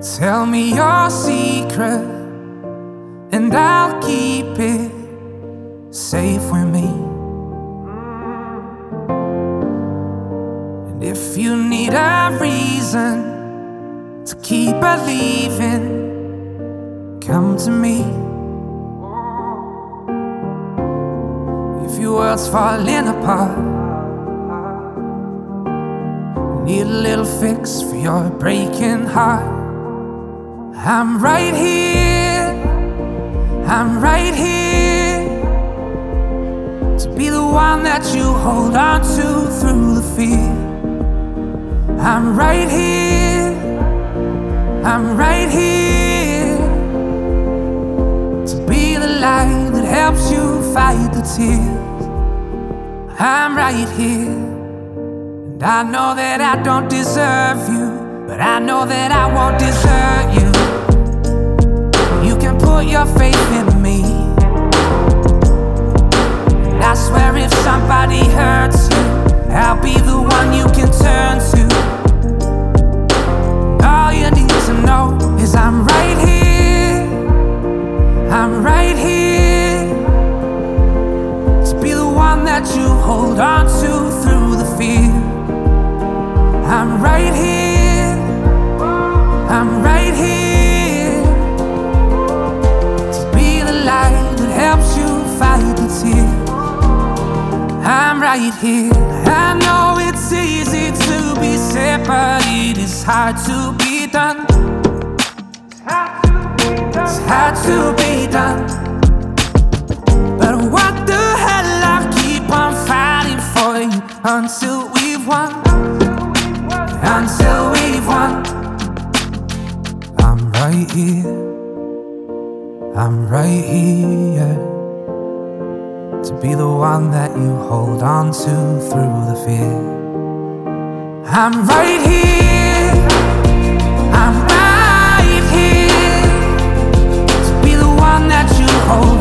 Tell me your secret, and I'll keep it safe with me. And if you need a reason to keep believing, come to me. If your world's falling apart, need a little fix for your breaking heart, I'm right here, I'm right here to be the one that you hold on to through the fear. I'm right here, I'm right here to be the light that helps you fight the tears. I'm right here, and I know that I don't deserve you, but I know that I won't desert you. You can put your faith in me, and I swear if somebody hurts you, I'll be the one you can turn to. All you need to know is I'm right here, I'm right here to be the one that you hold on to through the fear. I'm right here, I'm right here to be the light that helps you fight the tears. I'm right here. I know it's easy to be said, but it is hard to be done. It's hard to be done. But what the hell, I keep on fighting for you until we've won. Until we've won. I'm right here, I'm right here to be the one that you hold on to through the fear. I'm right here, I'm right here to be the one that you hold